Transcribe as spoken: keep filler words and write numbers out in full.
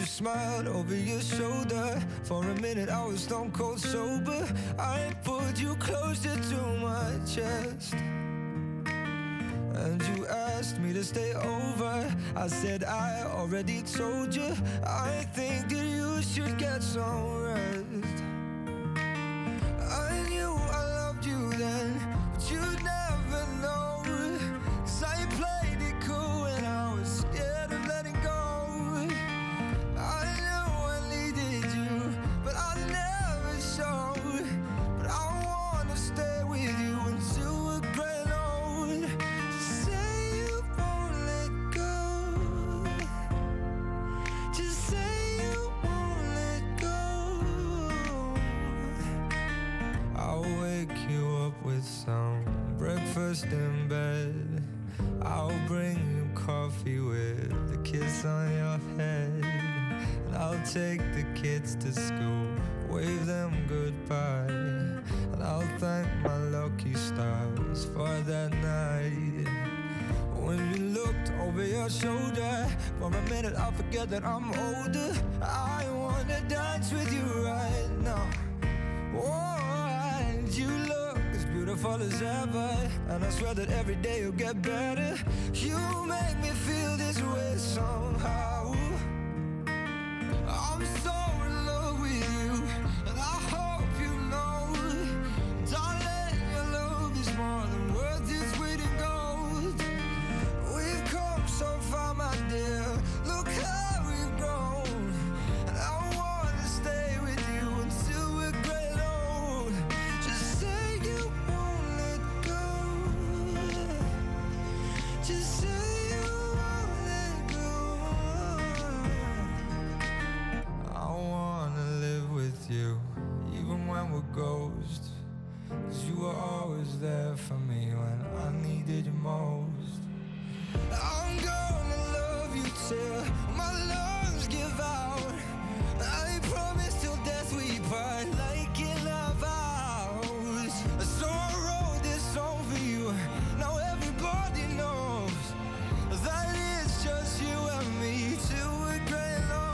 you smiled over your shoulder. For a minute I was stone cold sober. I pulled you closer to my chest, and you asked me to stay over. I said I already told you. I think that you should get some rest. I knew I loved you then, but you'd never know. 'Cause I played it cool and I was scared of letting go. I knew I needed you, but I never showed. But I wanna stay with you until we're grown old. Just say you won't let go. Just say you won't let go. I'll wake you up with some breakfast in bed. I'll bring you coffee with a kiss on your head. And I'll take the kids to school, wave them goodbye. And I'll thank my lucky stars for that night. When you looked over your shoulder, for a minute I forget that I'm older. I wanna dance with you right now. Oh, and you look as beautiful as ever, and I swear that every day you'll get better. You make me feel this way somehow. I'm so in love with you, and I hope you know, darling, your love is more than worth its weight in gold. We've come so far, my dear, look how we've grown. And I wanna stay with you until we're great old. Just say you won't let go. Just say you won't let go. I wanna live with you, even when we're ghosts. 'Cause you were always there for me when I needed you most. I'm gonna